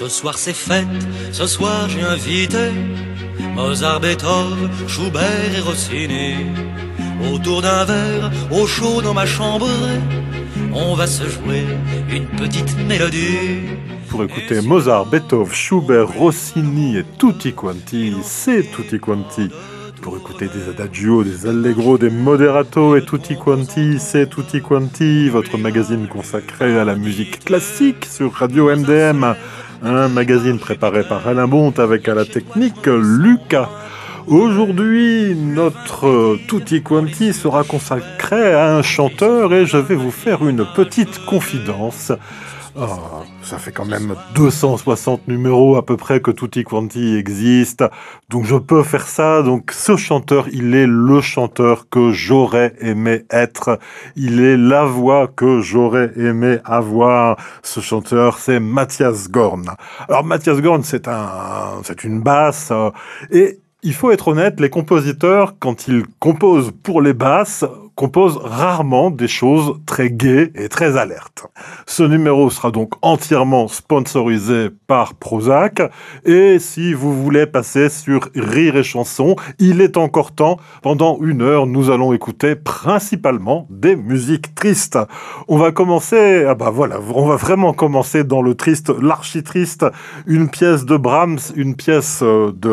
soir c'est fête, ce soir j'ai invité Mozart, Beethoven, Schubert et Rossini. Autour d'un verre, au chaud dans ma chambre, on va se jouer une petite mélodie. Pour écouter Mozart, Beethoven, Schubert, Rossini et tutti quanti, c'est tutti quanti. Pour écouter des adagios, des allegro, des moderato et tutti quanti, c'est tutti quanti, votre magazine consacré à la musique classique sur Radio MDM. Un magazine préparé par Alain Bonte avec à la technique Lucas. Aujourd'hui, notre tutti quanti sera consacré à un chanteur et je vais vous faire une petite confidence. Oh, ça fait quand même 260 numéros à peu près que Tutti Quanti existe, donc je peux faire ça. Donc ce chanteur, il est le chanteur que j'aurais aimé être, il est la voix que j'aurais aimé avoir. Ce chanteur, c'est Mathias Gorn. Alors Mathias Gorn, c'est une basse, et il faut être honnête, les compositeurs, quand ils composent pour les basses, composent rarement des choses très gaies et très alertes. Ce numéro sera donc entièrement sponsorisé par Prozac, et si vous voulez passer sur Rire et Chanson, il est encore temps. Pendant 1 heure, nous allons écouter principalement des musiques tristes. On va commencer, on va vraiment commencer dans le triste, l'archi-triste, une pièce de Brahms, une pièce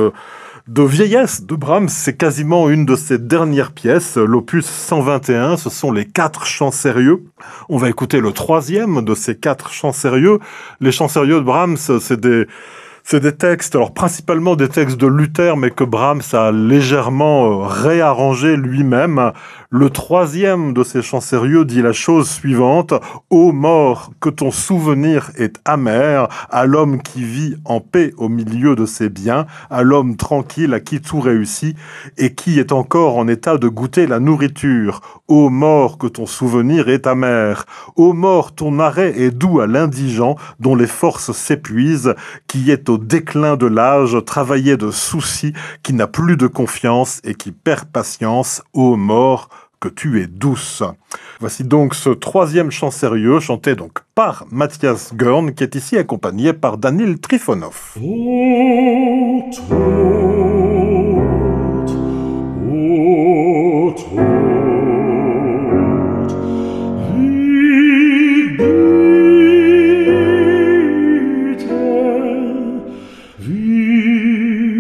de vieillesse de Brahms, c'est quasiment une de ses dernières pièces, l'opus 121, ce sont les 4 chants sérieux. On va écouter le 3e de ces 4 chants sérieux. Les chants sérieux de Brahms, c'est des textes, alors principalement des textes de Luther, mais que Brahms a légèrement réarrangé lui-même. Le 3e de ces chants sérieux dit la chose suivante: « Ô mort, que ton souvenir est amer, à l'homme qui vit en paix au milieu de ses biens, à l'homme tranquille à qui tout réussit, et qui est encore en état de goûter la nourriture. Ô mort, que ton souvenir est amer. Ô mort, ton arrêt est doux à l'indigent, dont les forces s'épuisent, qui est au déclin de l'âge, travaillé de soucis, qui n'a plus de confiance et qui perd patience. Ô mort, que tu es douce. » Voici donc ce 3e chant sérieux, chanté donc par Mathias Gorn, qui est ici accompagné par Danil Trifonov. O Tod, o Tod, wie bitter, wie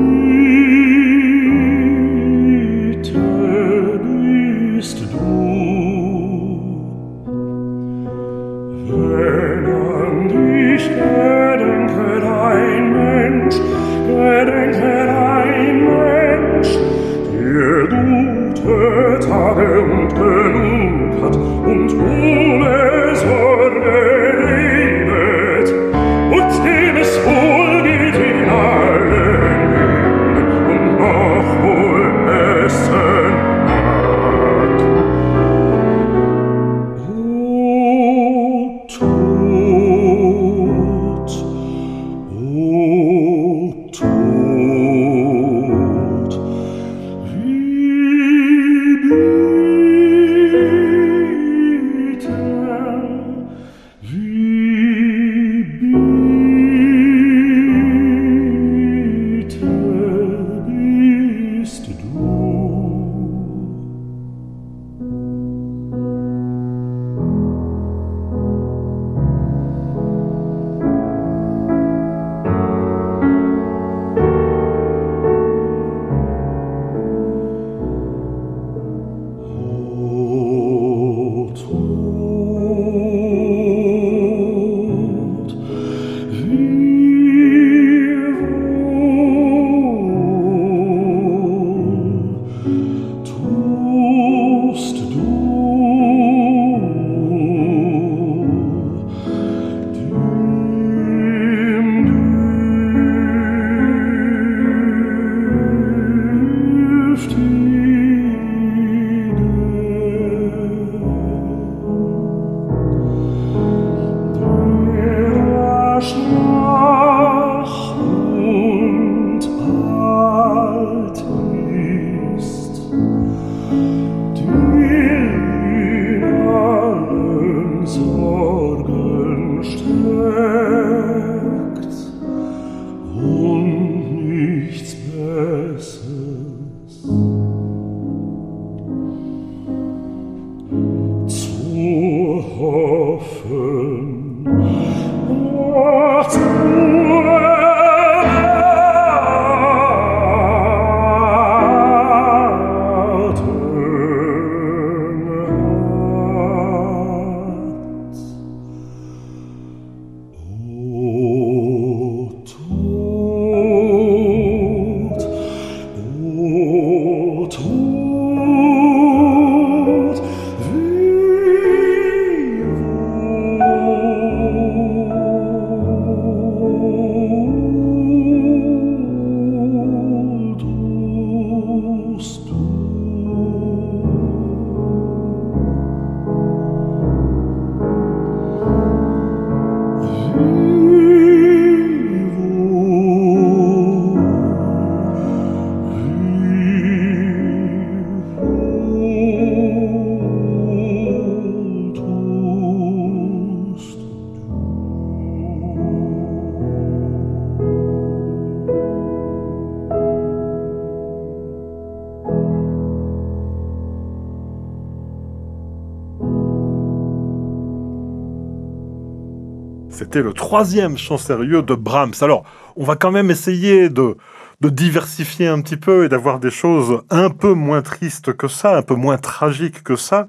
bitter bist du, wenn an dich gedenket ein Mensch, gedenket ein hoffen, dass C'était le troisième chant sérieux de Brahms. Alors, on va quand même essayer de diversifier un petit peu et d'avoir des choses un peu moins tristes que ça, un peu moins tragiques que ça.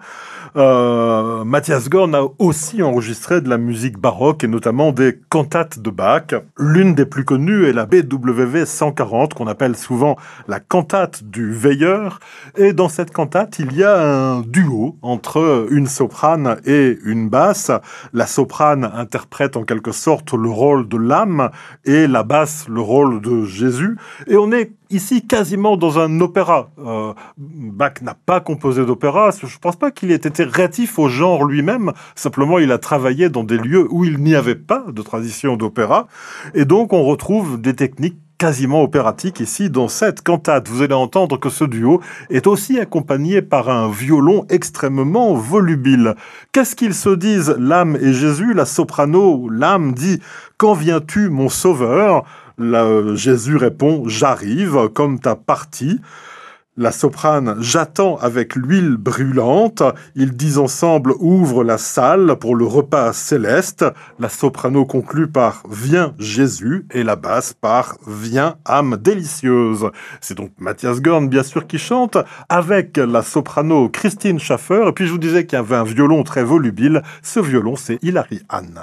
Matthias Gorn a aussi enregistré de la musique baroque et notamment des cantates de Bach. L'une des plus connues est la BWV 140 qu'on appelle souvent la cantate du veilleur. Et dans cette cantate, il y a un duo entre une soprane et une basse. La soprane interprète en quelque sorte le rôle de l'âme et la basse le rôle de Jésus. Et on est ici quasiment dans un opéra. Bach n'a pas composé d'opéra. Je ne pense pas qu'il ait été réactif au genre lui-même. Simplement, il a travaillé dans des lieux où il n'y avait pas de tradition d'opéra. Et donc, on retrouve des techniques quasiment opératiques ici dans cette cantate. Vous allez entendre que ce duo est aussi accompagné par un violon extrêmement volubile. Qu'est-ce qu'ils se disent, l'âme et Jésus? La soprano, l'âme, dit « Quand viens-tu, mon sauveur ?» Jésus répond « J'arrive, comme ta partie ». La soprane « J'attends avec l'huile brûlante ». Ils disent ensemble « Ouvre la salle pour le repas céleste ». La soprano conclut par « Viens Jésus » et la basse par « Viens âme délicieuse ». C'est donc Matthias Gorn, bien sûr, qui chante avec la soprano Christine Schaffer. Et puis je vous disais qu'il y avait un violon très volubile. Ce violon, c'est Hilary Hahn.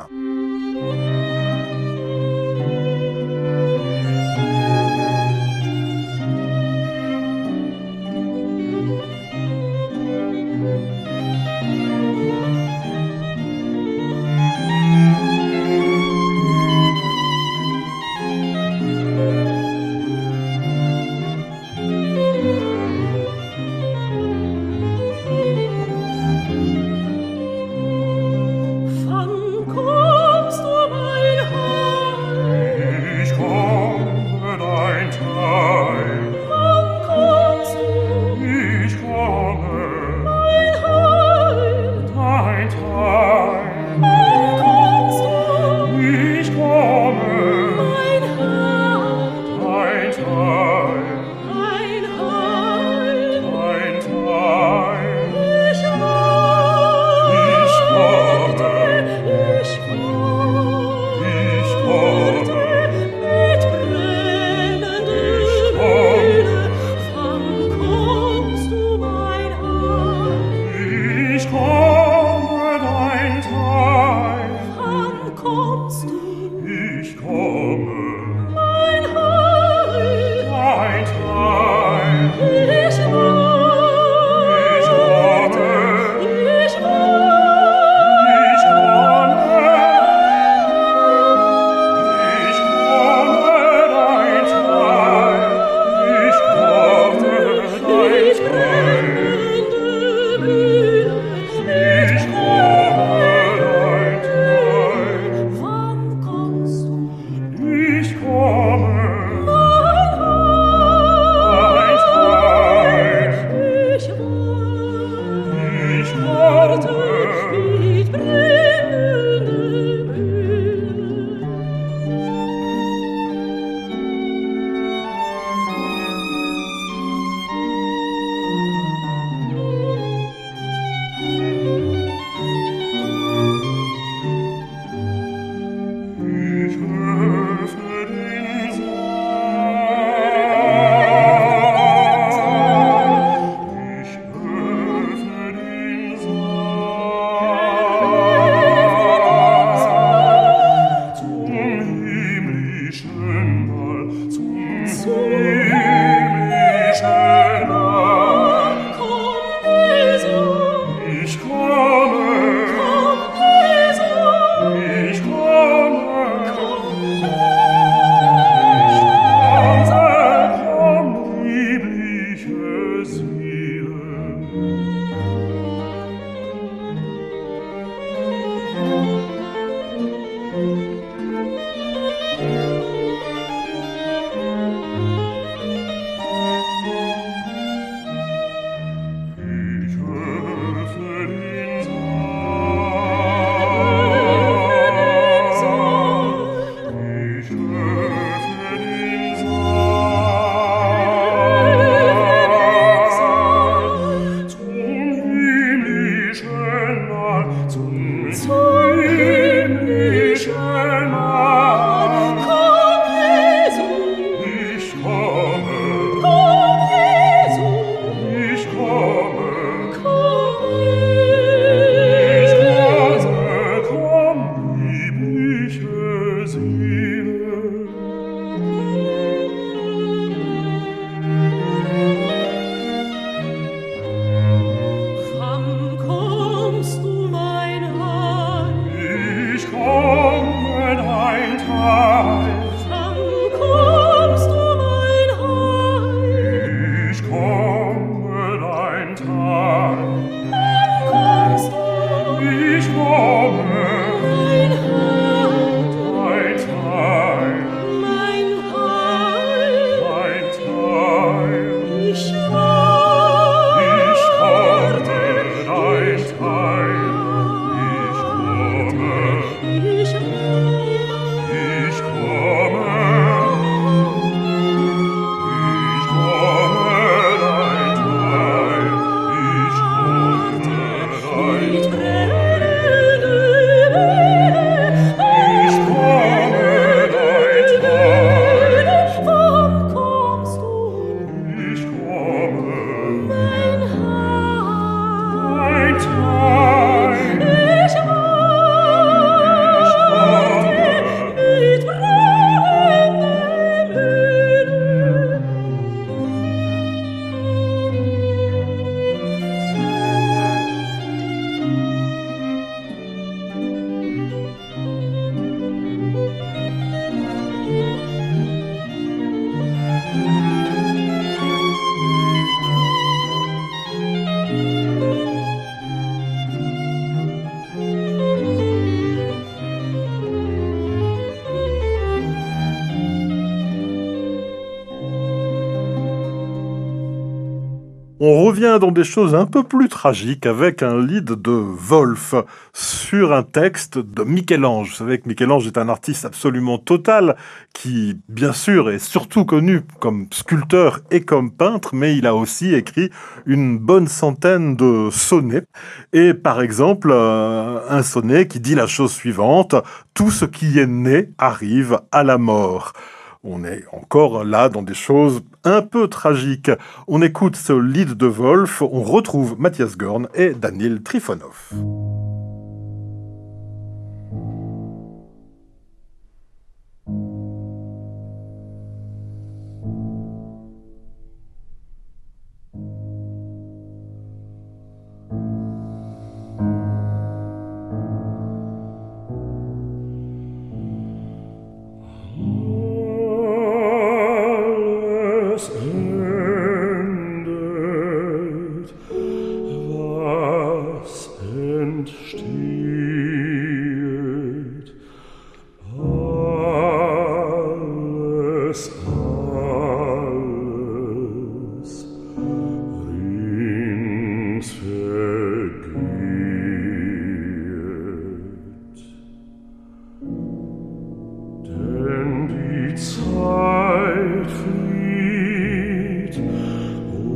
On revient dans des choses un peu plus tragiques avec un lead de Wolf sur un texte de Michel-Ange. Vous savez que Michel-Ange est un artiste absolument total qui, bien sûr, est surtout connu comme sculpteur et comme peintre, mais il a aussi écrit une bonne centaine de sonnets. Et par exemple, un sonnet qui dit la chose suivante: « Tout ce qui est né arrive à la mort ». On est encore là dans des choses un peu tragiques. On écoute ce lead de Wolf, on retrouve Mathias Gorn et Daniel Trifonov.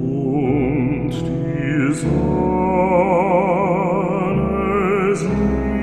Sonne singt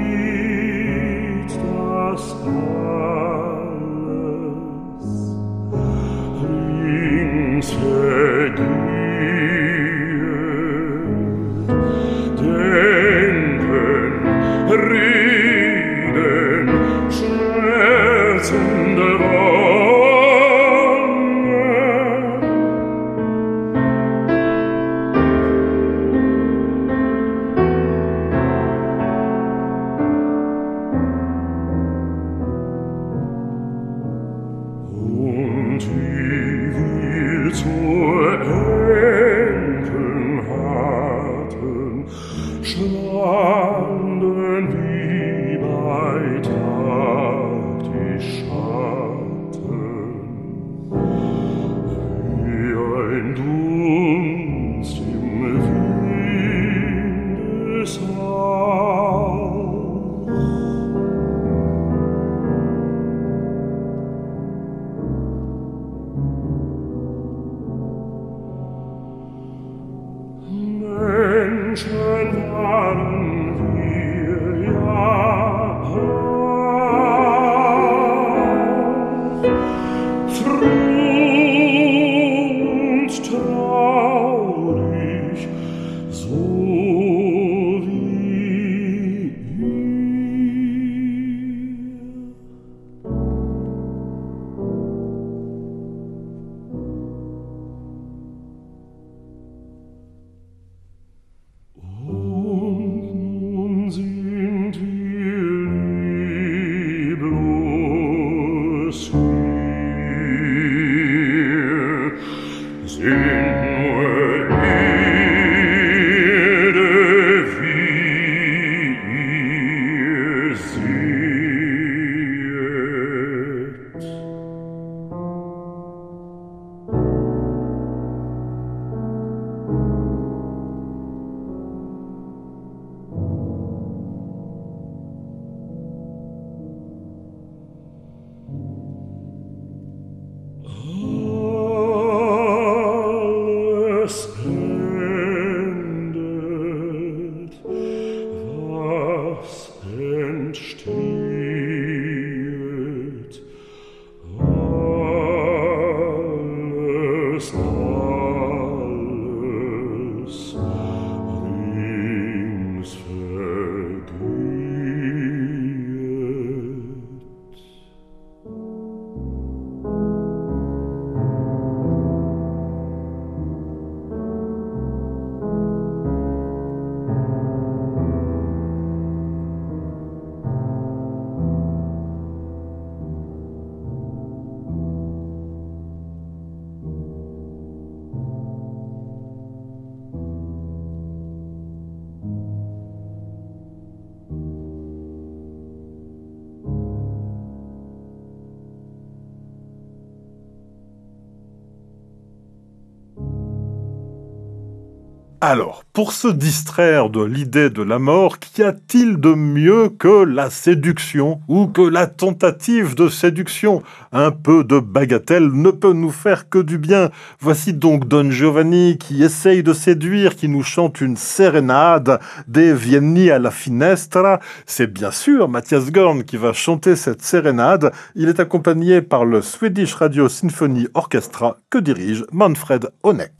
Alors, pour se distraire de l'idée de la mort, qu'y a-t-il de mieux que la séduction ou que la tentative de séduction? Un peu de bagatelle ne peut nous faire que du bien. Voici donc Don Giovanni qui essaye de séduire, qui nous chante une sérénade des Vienni alla finestra. C'est bien sûr Mathias Görn qui va chanter cette sérénade. Il est accompagné par le Swedish Radio Symphony Orchestra que dirige Manfred Honeck.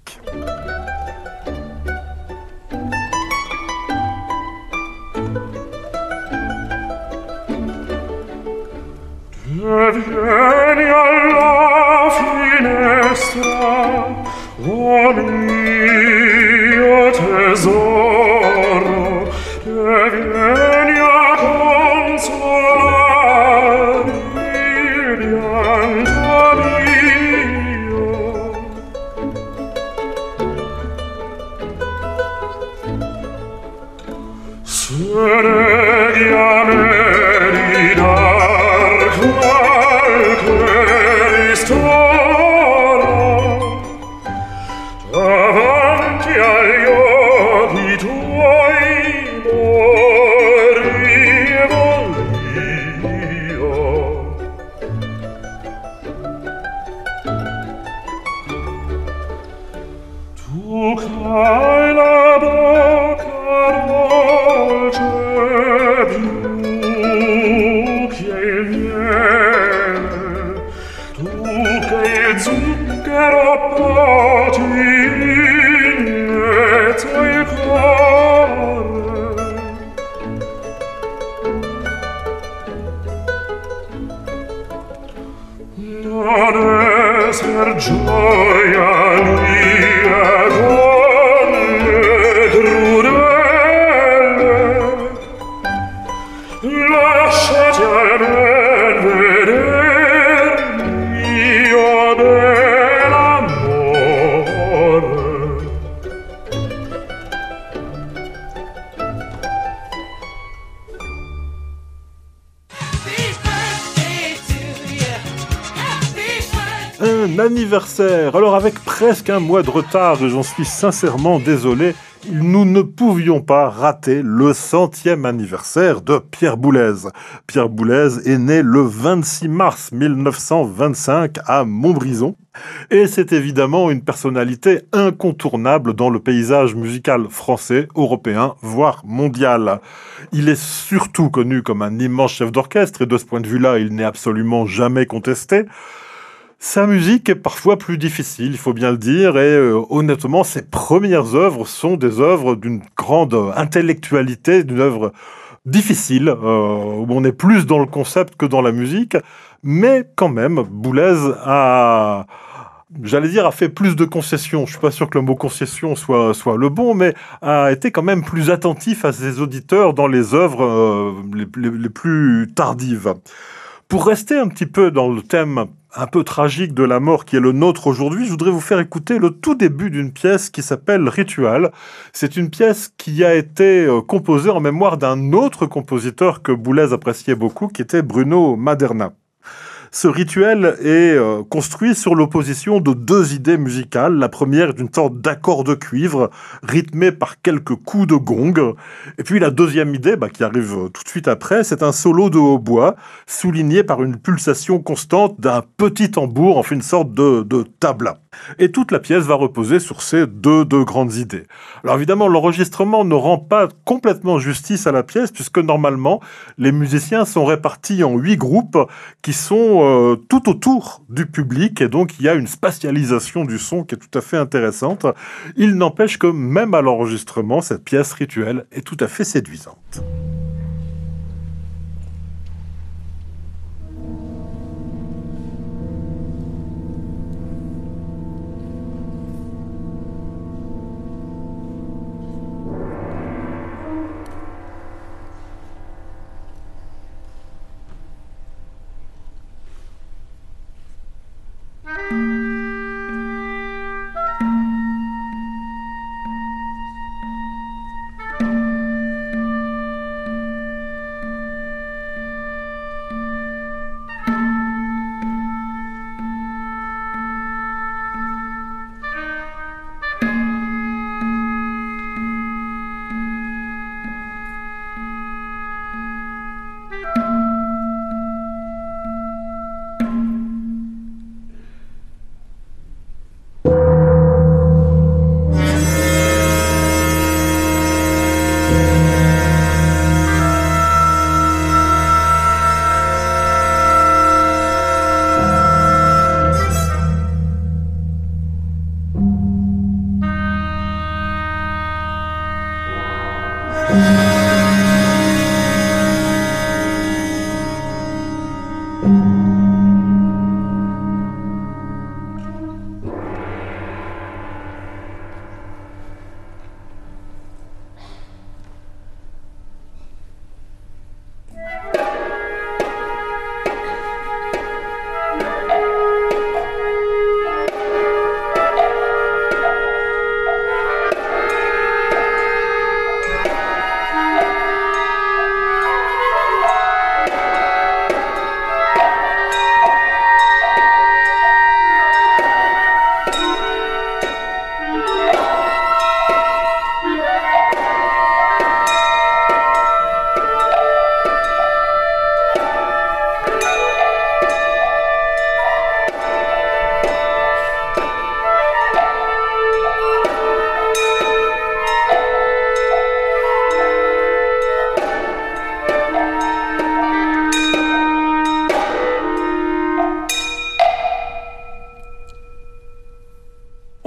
Vieni alla finestra, oh mio tesoro, vieni a consolare il pianto mio. Se neghi a me di dar qualche ristoro davanti agli occhi tuoi morivo io. Tu c'hai la bocca dolce più che il miele, tu che il zucchero porti in mezzo il cuore. Non esser gioia mia con le crudele, lasciati almen veder mio bell'amore. Un anniversaire. Alors avec presque un mois de retard, et j'en suis sincèrement désolé, nous ne pouvions pas rater le 100e anniversaire de Pierre Boulez. Pierre Boulez est né le 26 mars 1925 à Montbrison. Et c'est évidemment une personnalité incontournable dans le paysage musical français, européen, voire mondial. Il est surtout connu comme un immense chef d'orchestre, et de ce point de vue-là, il n'est absolument jamais contesté. Sa musique est parfois plus difficile, il faut bien le dire, et honnêtement, ses premières œuvres sont des œuvres d'une grande intellectualité, d'une œuvre difficile, où on est plus dans le concept que dans la musique, mais quand même, Boulez a fait plus de concessions. Je suis pas sûr que le mot concession soit le bon, mais a été quand même plus attentif à ses auditeurs dans les œuvres les plus tardives. Pour rester un petit peu dans le thème un peu tragique de la mort qui est le nôtre aujourd'hui, je voudrais vous faire écouter le tout début d'une pièce qui s'appelle Ritual. C'est une pièce qui a été composée en mémoire d'un autre compositeur que Boulez appréciait beaucoup, qui était Bruno Maderna. Ce rituel est construit sur l'opposition de deux idées musicales. La première est une sorte d'accord de cuivre rythmé par quelques coups de gong. Et puis la deuxième idée, qui arrive tout de suite après, c'est un solo de hautbois souligné par une pulsation constante d'un petit tambour, enfin une sorte de tabla. Et toute la pièce va reposer sur ces deux grandes idées. Alors évidemment, l'enregistrement ne rend pas complètement justice à la pièce, puisque normalement, les musiciens sont répartis en 8 groupes qui sont tout autour du public, et donc il y a une spatialisation du son qui est tout à fait intéressante. Il n'empêche que même à l'enregistrement, cette pièce rituelle est tout à fait séduisante.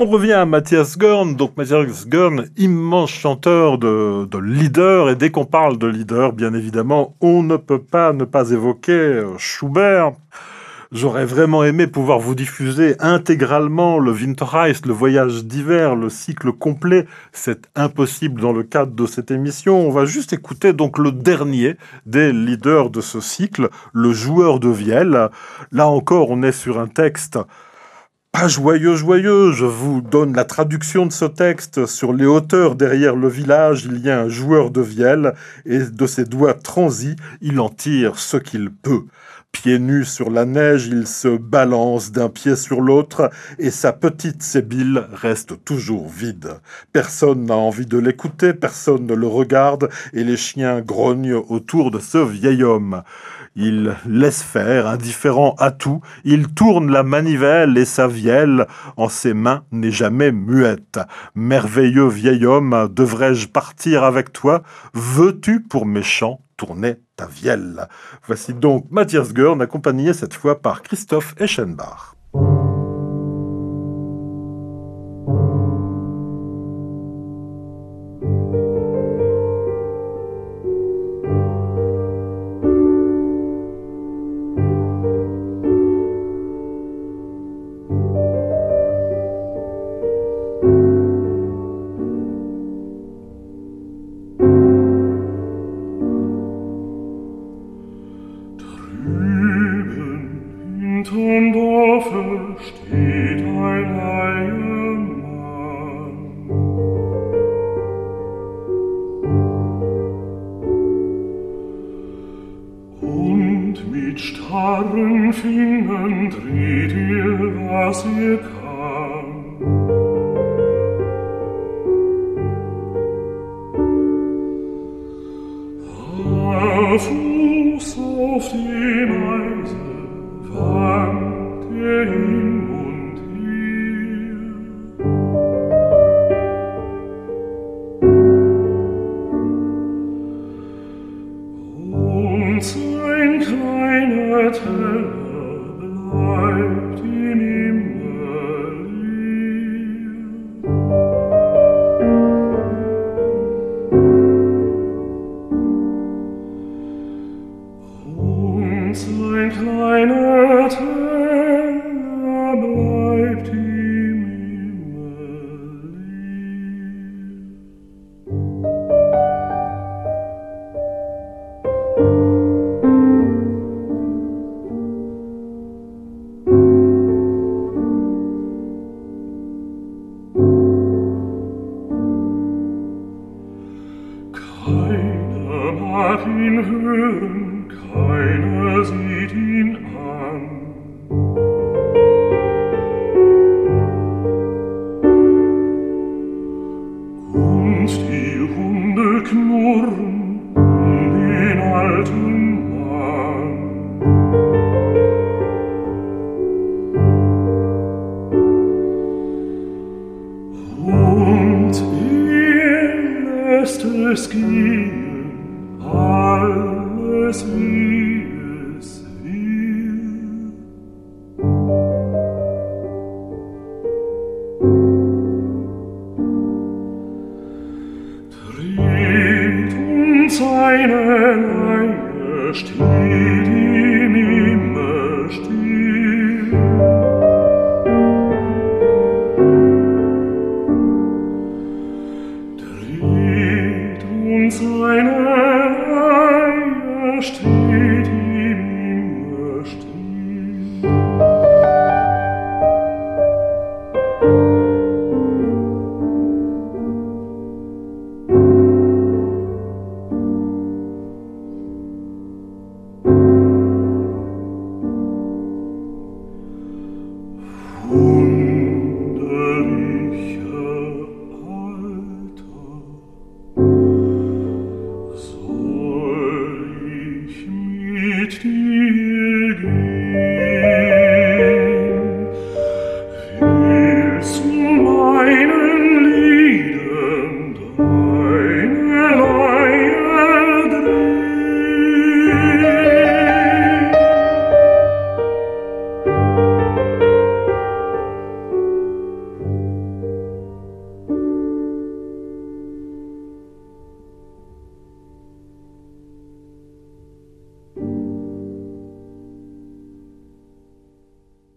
On revient à Matthias Görn. Donc Matthias Görn, immense chanteur de Lieder. Et dès qu'on parle de Lieder, bien évidemment, on ne peut pas ne pas évoquer Schubert. J'aurais vraiment aimé pouvoir vous diffuser intégralement le Winterreise, le voyage d'hiver, le cycle complet. C'est impossible dans le cadre de cette émission. On va juste écouter donc le dernier des leaders de ce cycle, le joueur de vielle. Là encore, on est sur un texte pas joyeux. Je vous donne la traduction de ce texte. Sur les hauteurs derrière le village, il y a un joueur de vielle et de ses doigts transis, il en tire ce qu'il peut. Pieds nus sur la neige, il se balance d'un pied sur l'autre et sa petite sébile reste toujours vide. Personne n'a envie de l'écouter, personne ne le regarde et les chiens grognent autour de ce vieil homme. Il laisse faire, indifférent à tout, il tourne la manivelle et sa vielle en ses mains n'est jamais muette. Merveilleux vieil homme, devrais-je partir avec toi? Veux-tu pour mes chants tourner ta vielle? Voici donc Matthias Görn, accompagné cette fois par Christoph Eschenbach.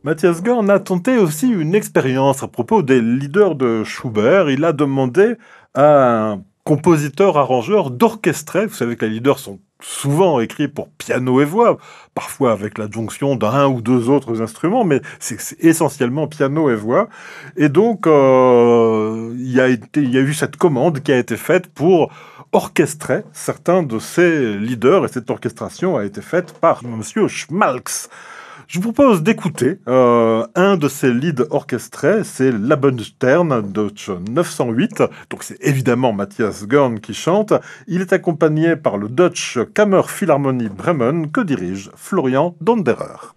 Matthias Gorn a tenté aussi une expérience à propos des leaders de Schubert. Il a demandé à un compositeur-arrangeur d'orchestrer. Vous savez que les leaders sont souvent écrits pour piano et voix, parfois avec l'adjonction d'un ou deux autres instruments, mais c'est essentiellement piano et voix. Et donc, il y a eu cette commande qui a été faite pour orchestrer certains de ces leaders, et cette orchestration a été faite par Monsieur Schmalz. Je vous propose d'écouter un de ces leads orchestrés, c'est l'Abendstern Deutsch 908. Donc c'est évidemment Matthias Gorn qui chante. Il est accompagné par le Deutsche Kammerphilharmonie Bremen que dirige Florian Donderer.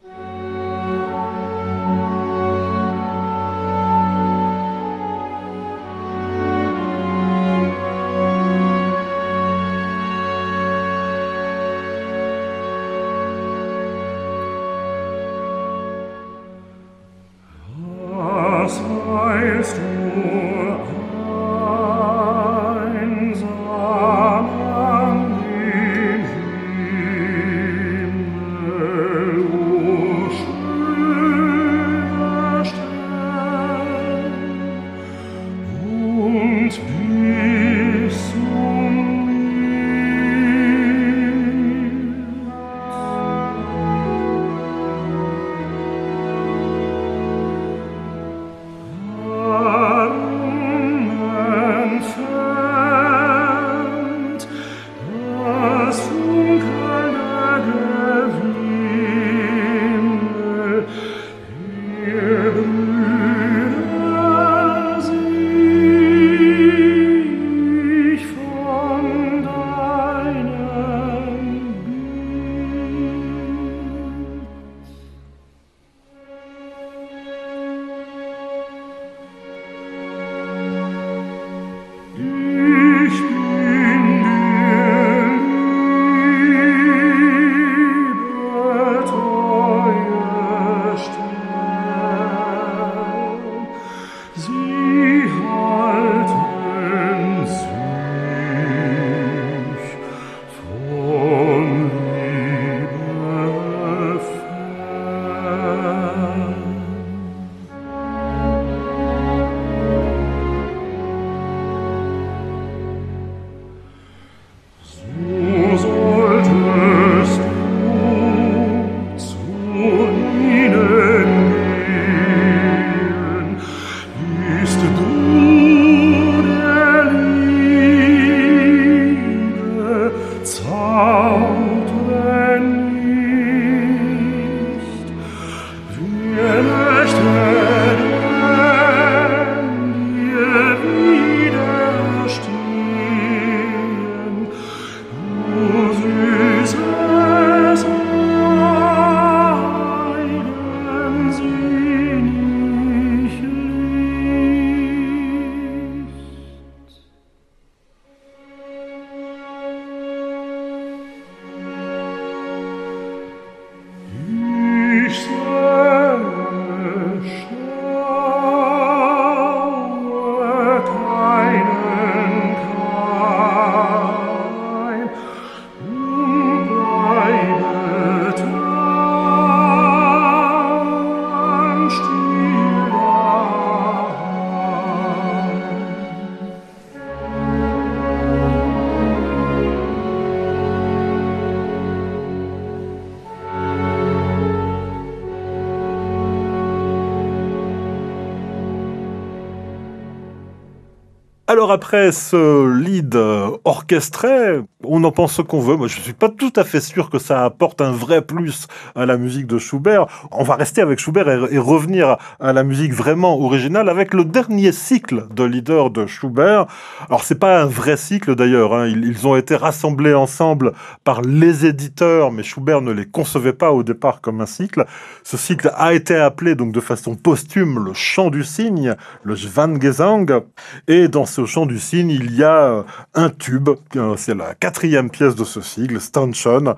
Alors après ce lead orchestré, on en pense ce qu'on veut. Moi, je suis pas tout à fait sûr que ça apporte un vrai plus à la musique de Schubert. On va rester avec Schubert et revenir à la musique vraiment originale avec le dernier cycle de leader de Schubert. Alors c'est pas un vrai cycle d'ailleurs, hein. Ils ont été rassemblés ensemble par les éditeurs, mais Schubert ne les concevait pas au départ comme un cycle. Ce cycle a été appelé donc de façon posthume le chant du cygne, le Schwangesang. Et dans ce chant du cygne, il y a un tube, c'est la 4e pièce de ce cycle, Stanton.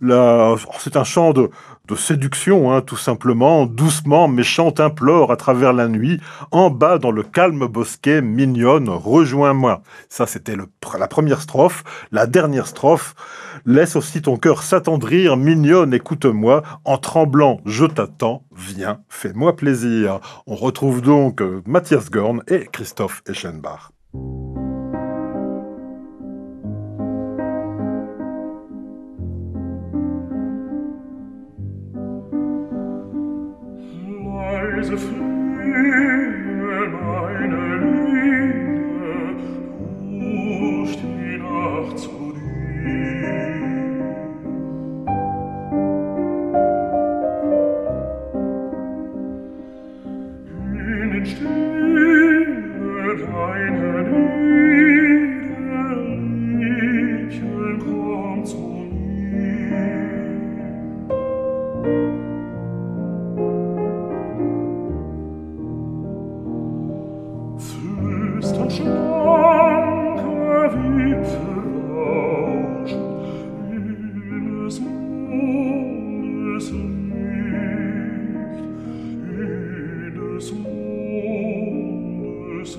C'est un chant de séduction, hein, tout simplement, doucement, méchante implore à travers la nuit, en bas dans le calme bosquet, mignonne, rejoins-moi. Ça, c'était la première strophe. La dernière strophe, laisse aussi ton cœur s'attendrir, mignonne, écoute-moi, en tremblant, je t'attends, Viens, fais-moi plaisir. On retrouve donc Matthias Gorn et Christoph Eschenbach. Leise fliehen meine Lieder durch die Nacht zu dir. In den Stillen deiner Lieder, Liebchen, komm zu mir. Flüstern schlanke Wipfel rauschen in des Mondes Licht, in des Mondes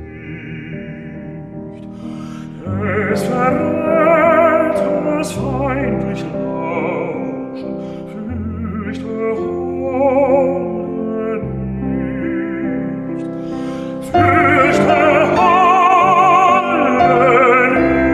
Licht. Es verrät das feindlich Rauschen, fürchte Holde nicht. Fürchte Holde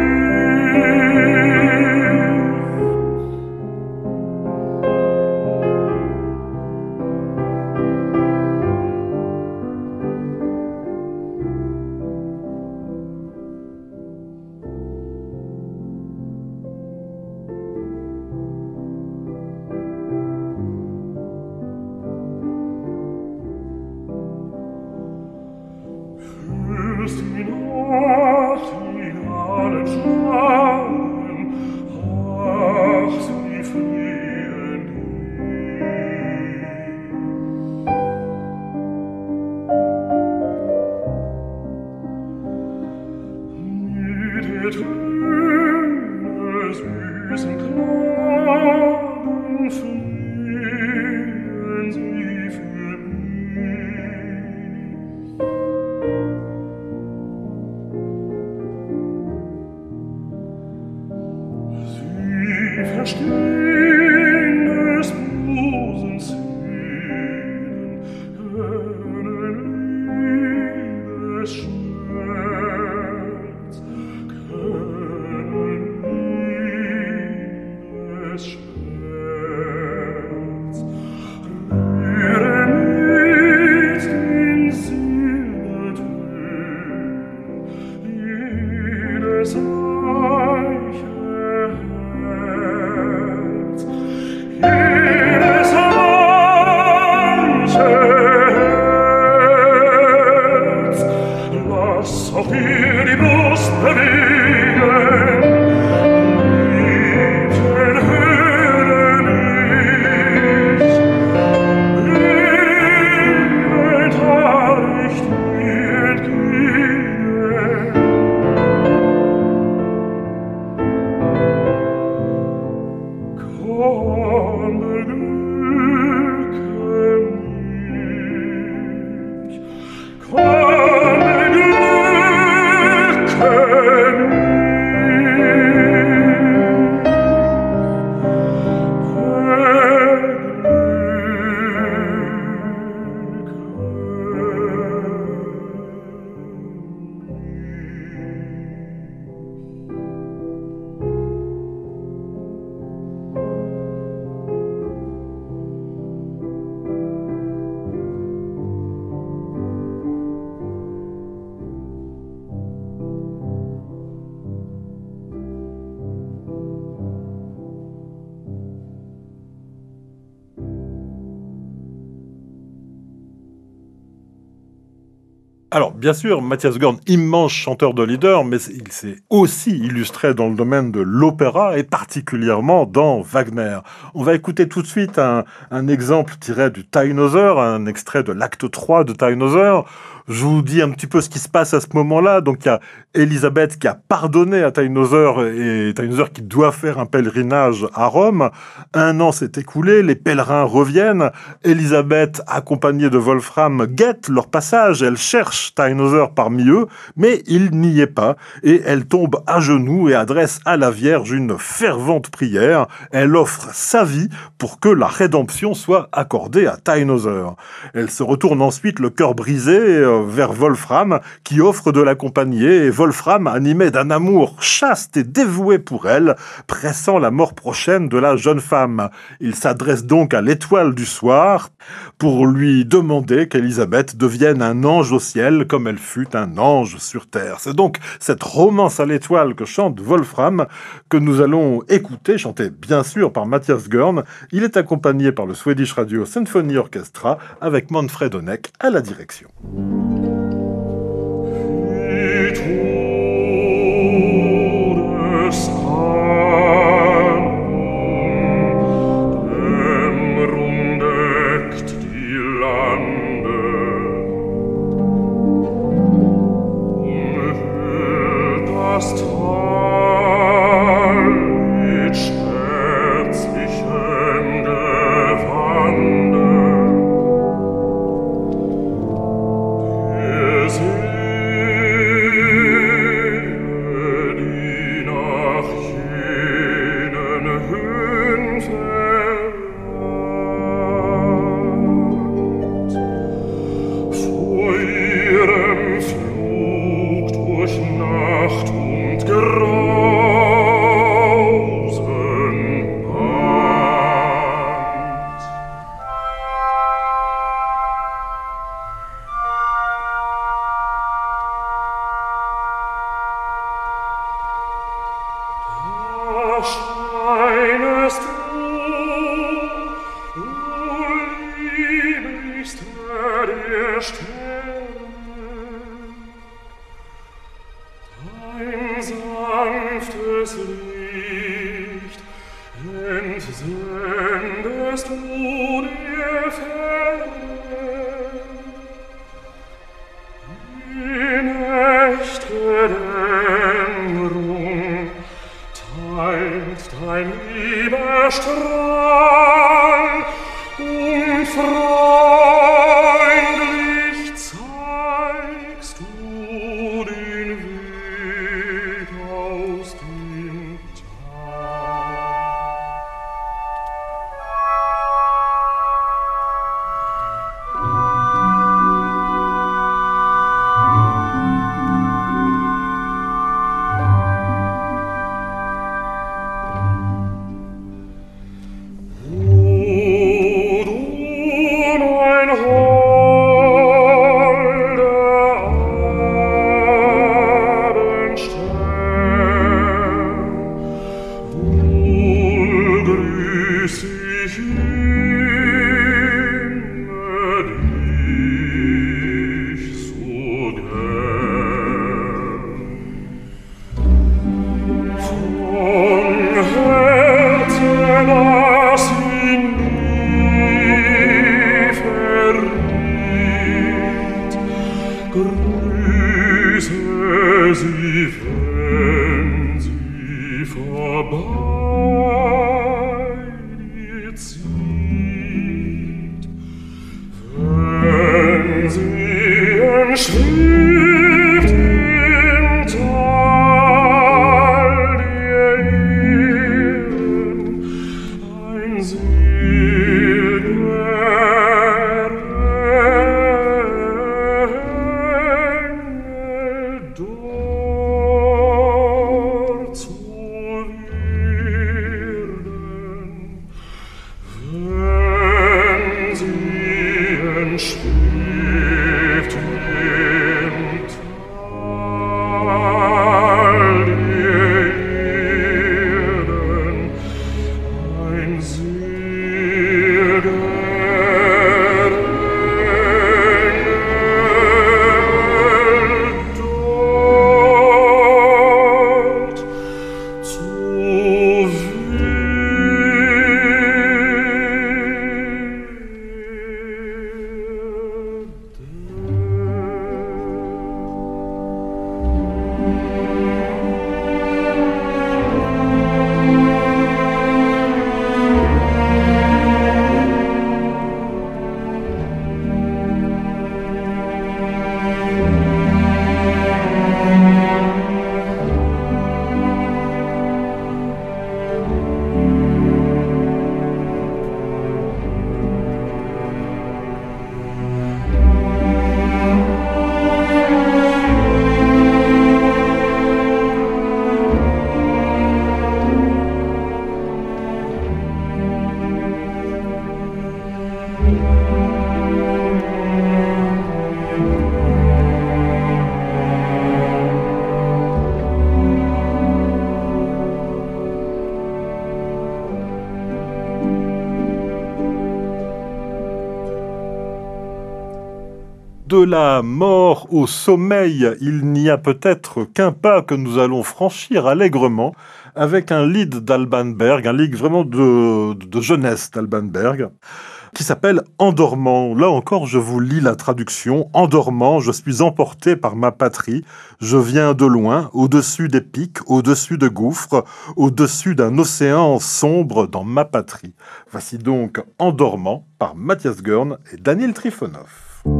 Hörst die Nachtigallen schlagen, ach, sie fliehen mit ihr Töne süßen Klagen fliehen sie für mich. Sie verstehen des Busens Sehnen, können Liebesschmerz, können Liebesschmerz. Rühre nicht in Silbertönen, jedes weiche Herz, jedes weiche Herz. Lass auch dir die Brust bewegen, Liebchen, höre mich. Liebend har ich dir entgegen. Komm, beglücke mich. Komm, beglücke Alors, bien sûr, Matthias Gorn, immense chanteur de leader, mais il s'est aussi illustré dans le domaine de l'opéra et particulièrement dans Wagner. On va écouter tout de suite un exemple tiré du Tannhäuser, un extrait de l'acte 3 de Tannhäuser. Je vous dis un petit peu ce qui se passe à ce moment-là. Donc il y a Élisabeth qui a pardonné à Tannhäuser et Tannhäuser qui doit faire un pèlerinage à Rome. 1 an s'est écoulé, les pèlerins reviennent. Élisabeth, accompagnée de Wolfram, guette leur passage. Elle cherche Tannhäuser parmi eux, mais il n'y est pas. Et elle tombe à genoux et adresse à la Vierge une fervente prière. Elle offre sa vie pour que la rédemption soit accordée à Tannhäuser. Elle se retourne ensuite, le cœur brisé, vers Wolfram, qui offre de l'accompagner, et Wolfram, animé d'un amour chaste et dévoué pour elle, pressant la mort prochaine de la jeune femme. Il s'adresse donc à l'étoile du soir pour lui demander qu'Élisabeth devienne un ange au ciel comme elle fut un ange sur terre. C'est donc cette romance à l'étoile que chante Wolfram que nous allons écouter, chanté bien sûr par Mathias Görn. Il est accompagné par le Swedish Radio Symphony Orchestra avec Manfred Honeck à la direction. De la mort au sommeil, il n'y a peut-être qu'un pas que nous allons franchir allègrement avec un lied d'Alban Berg, un lied vraiment de jeunesse d'Alban Berg, qui s'appelle Endormant. Là encore, je vous lis la traduction. Endormant, je suis emporté par ma patrie. Je viens de loin, au-dessus des pics, au-dessus de gouffres, au-dessus d'un océan sombre dans ma patrie. Voici donc Endormant par Mathias Görn et Daniel Trifonov.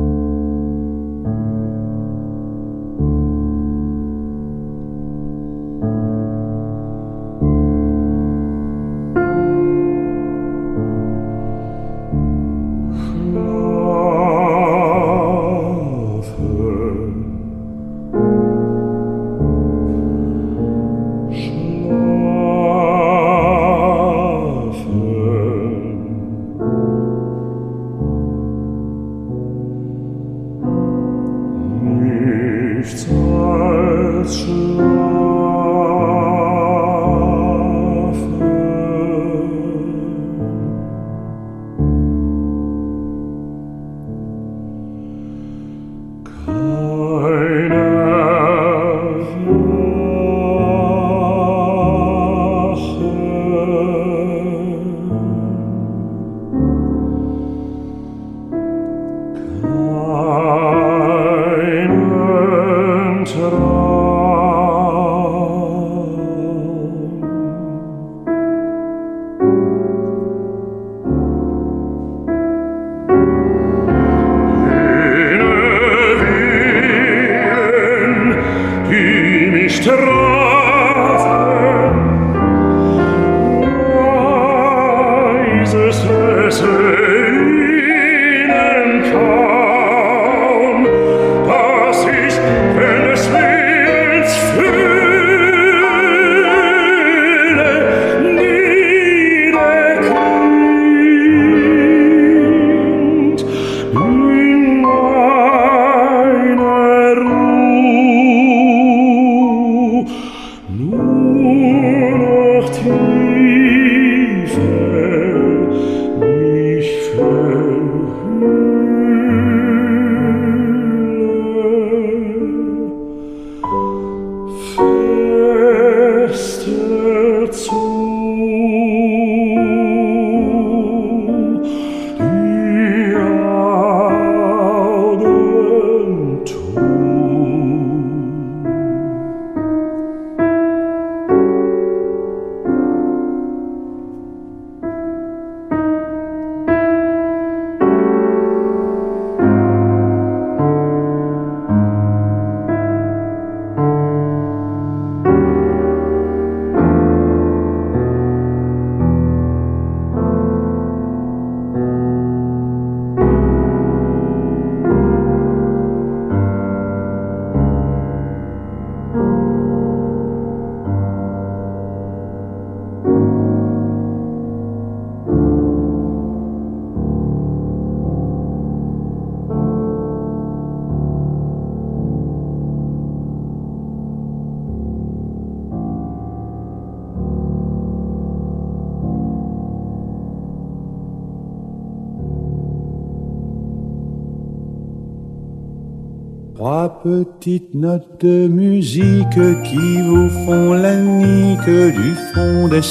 Trois petites notes de musique qui vous font la nique du fond des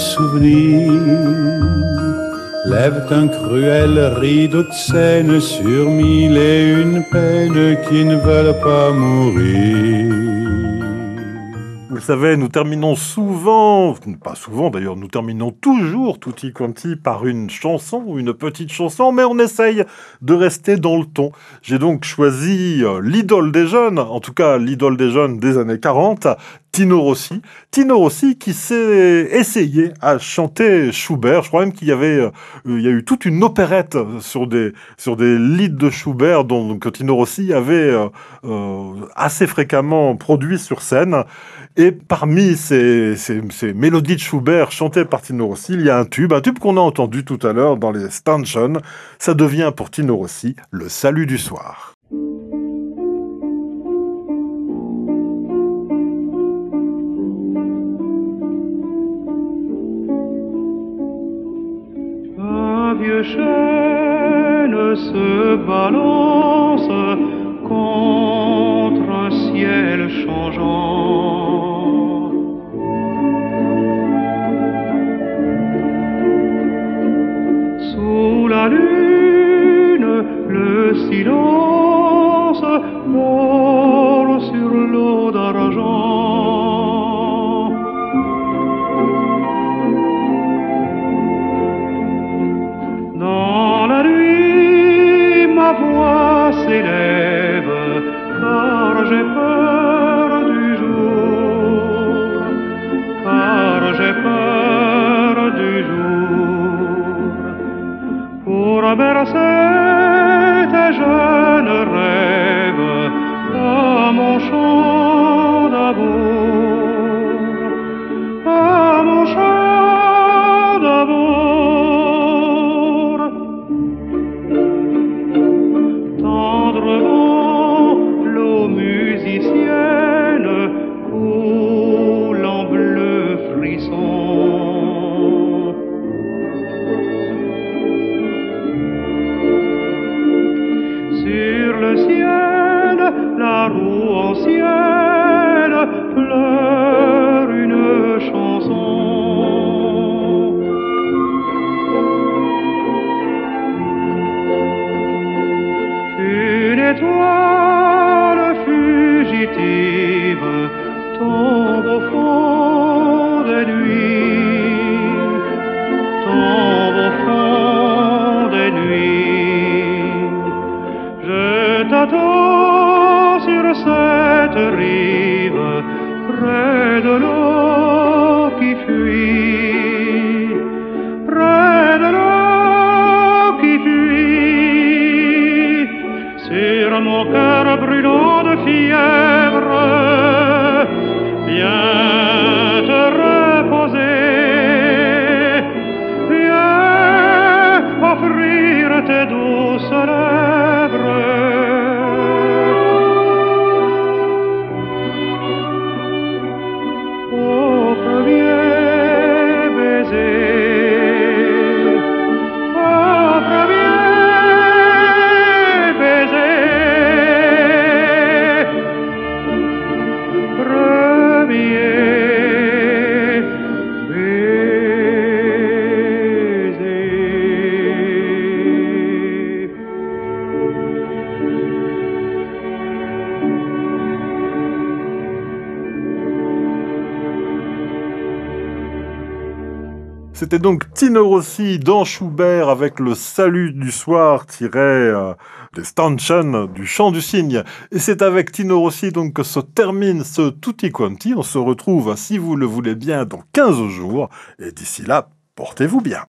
souvenirs lèvent un cruel rideau de scène sur mille et une peines qui ne veulent pas mourir. Vous le savez, nous terminons souvent, pas souvent d'ailleurs, nous terminons toujours Tutti Quanti par une chanson ou une petite chanson, mais on essaye de rester dans le ton. J'ai donc choisi l'idole des jeunes, en tout cas l'idole des jeunes des années 40, Tino Rossi. Tino Rossi qui s'est essayé à chanter Schubert. Je crois même qu'il y avait, il y a eu toute une opérette sur des lieds de Schubert dont Tino Rossi avait assez fréquemment produit sur scène. Et parmi ces mélodies de Schubert chantées par Tino Rossi, il y a un tube qu'on a entendu tout à l'heure dans les Stanchions. Ça devient pour Tino Rossi le salut du soir. Un vieux chêne se balance contre un ciel changeant. Sous la lune, le silence vole sur l'eau d'argent. Dans la nuit, ma voix s'élève, car j'ai peur du jour, car j'ai peur du jour. Pour bercer tes jeunes rêves à mon chant d'amour, à mon chant d'amour. Tendrement, l'eau musicienne coule en bleu frisson. Sur le ciel, la roue ancienne pleure une chanson. Une étoile fugitive tombe au fond des nuits, tombe au fond des nuits. Je t'attends sur cette rive, près de l'eau qui fuit, près de l'eau qui fuit. Sur mon cœur brûlant de fièvre, viens te reposer, viens offrir tes douces lèvres. Au premier baiser, au premier baiser, premier baiser. C'était donc Tino Rossi dans Schubert avec le Salut du soir tiré des Stanchen du Chant du Cygne. Et c'est avec Tino Rossi donc que se termine ce Tutti Quanti. On se retrouve, si vous le voulez bien, dans 15 jours. Et d'ici là, portez-vous bien.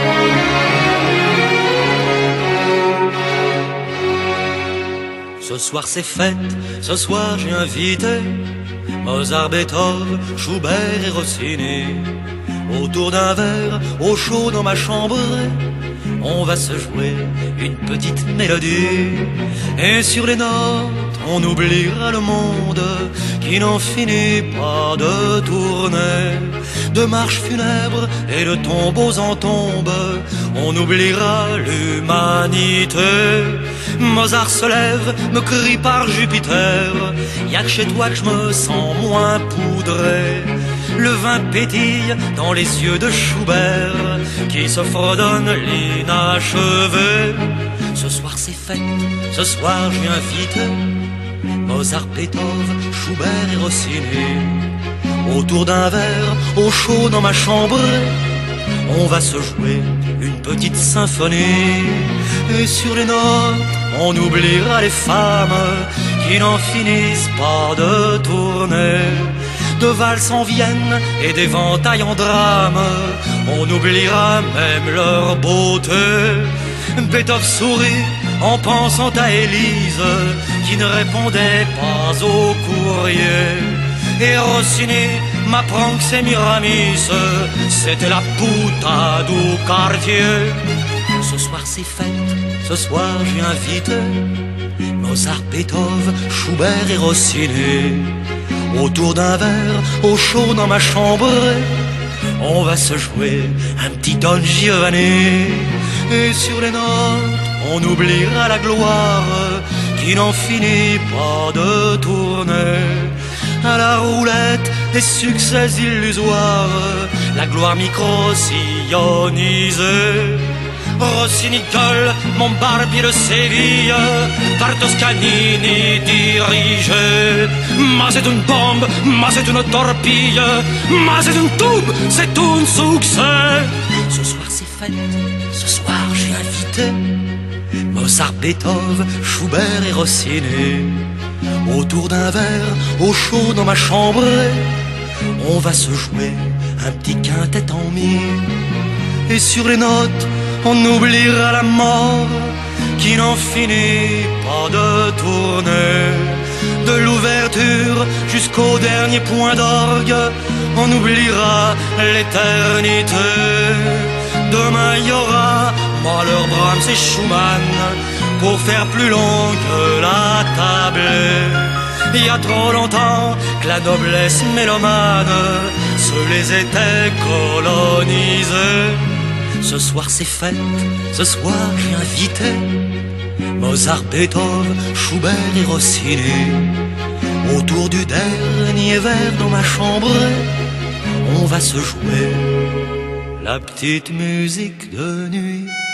Ce soir c'est fête, ce soir j'ai invité Mozart, Beethoven, Schubert et Rossini. Autour d'un verre, au chaud dans ma chambre, on va se jouer une petite mélodie. Et sur les notes, on oubliera le monde qui n'en finit pas de tourner. De marches funèbres et de tombeaux en tombe, on oubliera l'humanité. Mozart se lève, me crie par Jupiter, y'a que chez toi que je me sens moins poudré. Le vin pétille dans les yeux de Schubert, qui se fredonne l'inachevé. Ce soir c'est fête, ce soir je viens vite, Mozart, Beethoven, Schubert et Rossini. Autour d'un verre, au chaud dans ma chambre, on va se jouer une petite symphonie. Et sur les notes, on oubliera les femmes qui n'en finissent pas de tourner. De valses en Vienne et d'éventails en drame, on oubliera même leur beauté. Beethoven sourit en pensant à Élise qui ne répondait pas au courrier. Et Rossini m'apprend que c'est Miramis, c'était la puta du quartier. Ce soir c'est fête, ce soir je viens vite, Mozart, Beethoven, Schubert et Rossini. Autour d'un verre, au chaud dans ma chambre, on va se jouer un petit Don Giovanni. Et sur les notes, on oubliera la gloire qui n'en finit pas de tourner. À la roulette des succès illusoires, la gloire micro-sillonnisée. Rossini gueule, mon barbier de Séville, par Toscanini dirigé. Ma c'est une bombe, ma c'est une torpille, ma c'est une tube, c'est un succès. Ce soir c'est fête, ce soir j'ai invité Mozart, Beethoven, Schubert et Rossini. Autour d'un verre, au chaud dans ma chambre, on va se jouer un petit quintet en mi. Et sur les notes, on oubliera la mort qui n'en finit pas de tourner. De l'ouverture jusqu'au dernier point d'orgue, on oubliera l'éternité. Demain il y aura Mahler, Brahms et Schumann pour faire plus long que la tablée. Il y a trop longtemps que la noblesse mélomane se les était colonisée. Ce soir c'est fête, ce soir j'ai invité Mozart, Beethoven, Schubert et Rossini. Autour du dernier verre dans ma chambre, on va se jouer la petite musique de nuit.